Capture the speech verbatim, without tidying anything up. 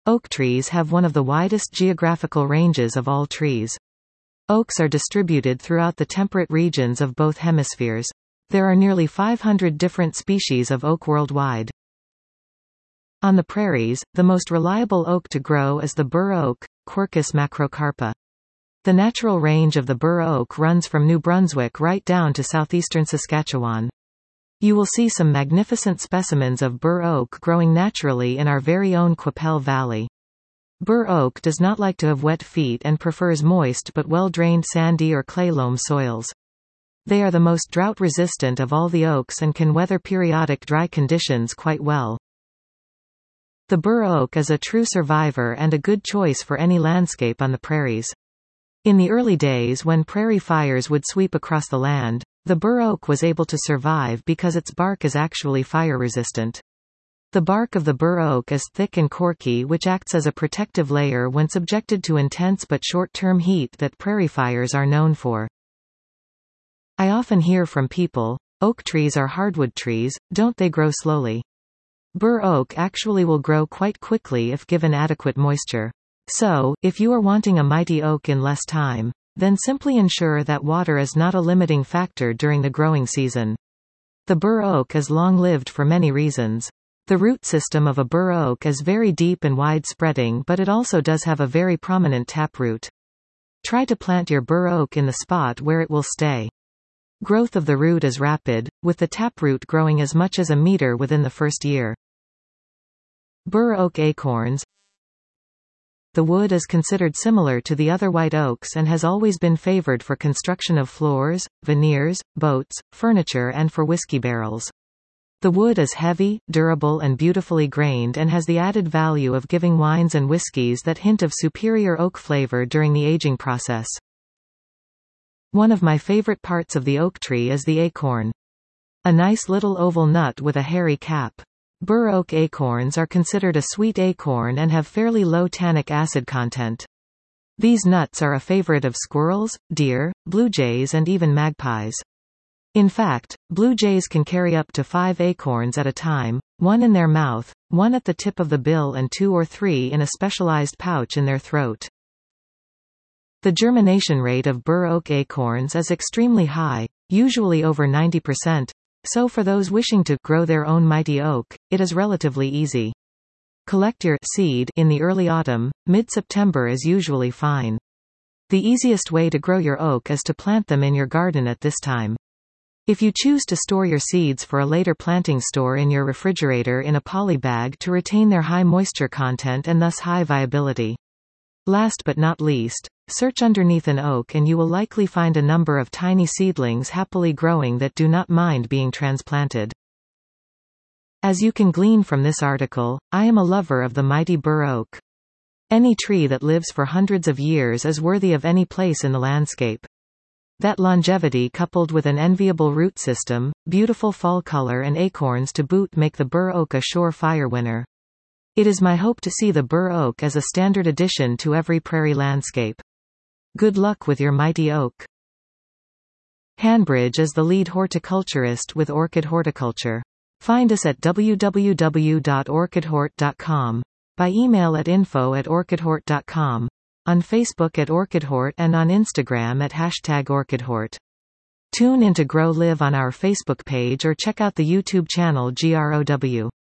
Oak trees have one of the widest geographical ranges of all trees. Oaks are distributed throughout the temperate regions of both hemispheres. There are nearly five hundred different species of oak worldwide. On the prairies, the most reliable oak to grow is the bur oak, Quercus macrocarpa. The natural range of the bur oak runs from New Brunswick right down to southeastern Saskatchewan. You will see some magnificent specimens of bur oak growing naturally in our very own Qu'Appelle Valley. Bur oak does not like to have wet feet and prefers moist but well-drained sandy or clay loam soils. They are the most drought-resistant of all the oaks and can weather periodic dry conditions quite well. The bur oak is a true survivor and a good choice for any landscape on the prairies. In the early days when prairie fires would sweep across the land, the bur oak was able to survive because its bark is actually fire-resistant. The bark of the bur oak is thick and corky, which acts as a protective layer when subjected to intense but short-term heat that prairie fires are known for. I often hear from people, oak trees are hardwood trees, don't they grow slowly? Bur oak actually will grow quite quickly if given adequate moisture. So, if you are wanting a mighty oak in less time, then simply ensure that water is not a limiting factor during the growing season. The bur oak is long-lived for many reasons. The root system of a bur oak is very deep and wide-spreading, but it also does have a very prominent taproot. Try to plant your bur oak in the spot where it will stay. Growth of the root is rapid, with the taproot growing as much as a meter within the first year. Bur oak acorns. The wood is considered similar to the other white oaks and has always been favored for construction of floors, veneers, boats, furniture and for whiskey barrels. The wood is heavy, durable and beautifully grained and has the added value of giving wines and whiskies that hint of superior oak flavor during the aging process. One of my favorite parts of the oak tree is the acorn. A nice little oval nut with a hairy cap. Bur oak acorns are considered a sweet acorn and have fairly low tannic acid content. These nuts are a favorite of squirrels, deer, blue jays and even magpies. In fact, blue jays can carry up to five acorns at a time, one in their mouth, one at the tip of the bill and two or three in a specialized pouch in their throat. The germination rate of bur oak acorns is extremely high, usually over ninety percent. So for those wishing to grow their own mighty oak, it is relatively easy. Collect your seed in the early autumn, mid-September is usually fine. The easiest way to grow your oak is to plant them in your garden at this time. If you choose to store your seeds for a later planting, store in your refrigerator in a poly bag to retain their high moisture content and thus high viability. Last but not least, search underneath an oak and you will likely find a number of tiny seedlings happily growing that do not mind being transplanted. As you can glean from this article, I am a lover of the mighty bur oak. Any tree that lives for hundreds of years is worthy of any place in the landscape. That longevity coupled with an enviable root system, beautiful fall color and acorns to boot make the bur oak a sure-fire winner. It is my hope to see the bur oak as a standard addition to every prairie landscape. Good luck with your mighty oak. Hanbridge is the lead horticulturist with Orchid Horticulture. Find us at w w w dot orchid hort dot com, by email at info at orchid hort dot com, on Facebook at OrchidHort and on Instagram at hashtag OrchidHort. Tune in to Grow Live on our Facebook page or check out the YouTube channel Grow.